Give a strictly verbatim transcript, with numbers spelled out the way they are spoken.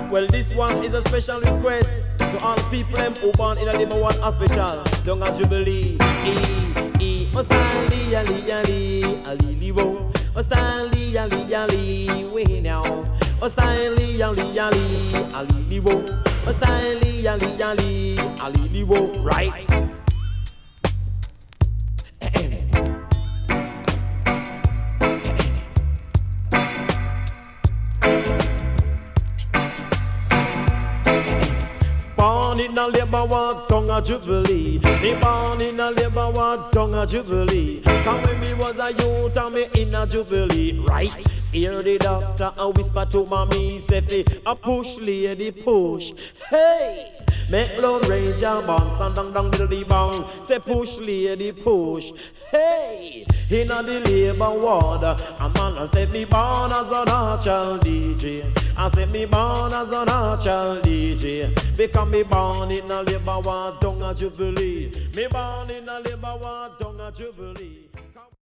Well, this one is a special request to all people them who born in a number one hospital. Don't a Jubilee. E, E, oh Stanley, Ali, Ali, Ali, wo. Oh Stanley, Ali, Ali, we now. Oh Stanley, Ali, Ali, Ali, wo. Oh Stanley, Ali, Ali, Ali, wo. Right. Born in a labor ward, tongue a Jubilee. Me born in a labor ward, tongue a Jubilee. Come when me was a youth and me in a Jubilee, right? Hear the doctor a whisper to mommy, say fi a push lady push. Hey, make Lord Ranger bounce and down down the bang. Say push lady push. Hey, in a the labor ward, a man a say me born as a natural D J. I say me born as a natural D J. Because me born in a labor ward, tongue a Jubilee. Me born in a labor ward, tongue a Jubilee.